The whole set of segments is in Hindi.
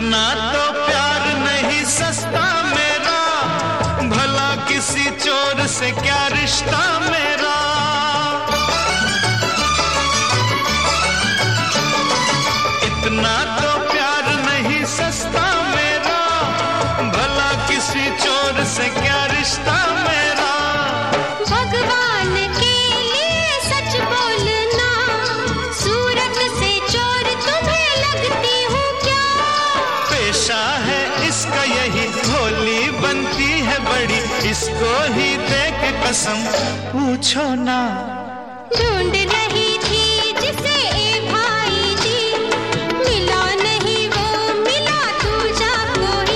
इतना तो प्यार नहीं सस्ता मेरा, भला किसी चोर से क्या रिश्ता मेरा। इतना तो प्यार नहीं सस्ता मेरा, भला किसी चोर से क्या रिश्ता मेरा। भगवान के लिए सच बोलना, सूरत से चोर तुम्हें लगती हूँ क्या? पेशा है इसका यही, भोली बनती है बड़ी, इसको ही दे के कसम पूछो ना। ढूंढ रही थी जिसे ए भाई जी, मिला नहीं वो मिला दूजा कोई।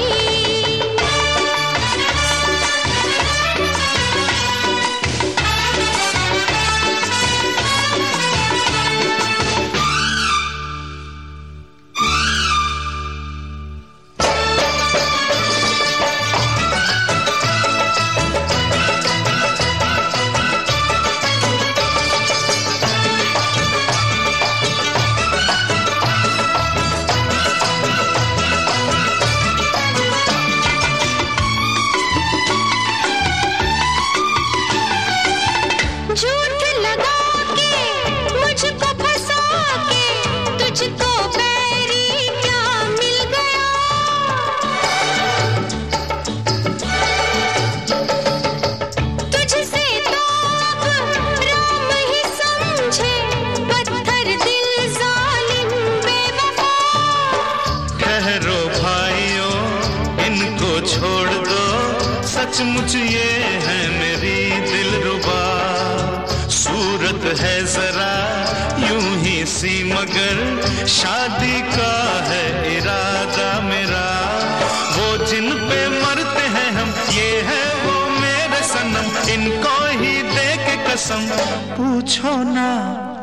झूठ लगा के मुझको फंसा के, तुझको बैरी क्या मिल गया? तुझसे तो अब राम ही समझे, पत्थर दिल जालिम बेवफा। ठहरो भाइयों इनको छोड़ दो, सचमुच ये है मेरी दिलरुबा। सूरत है जरा यूं ही सी मगर, शादी का है इरादा मेरा। वो जिन पे मरते हैं हम, ये है वो मेरे सनम, इनको ही दे के कसम पूछो ना।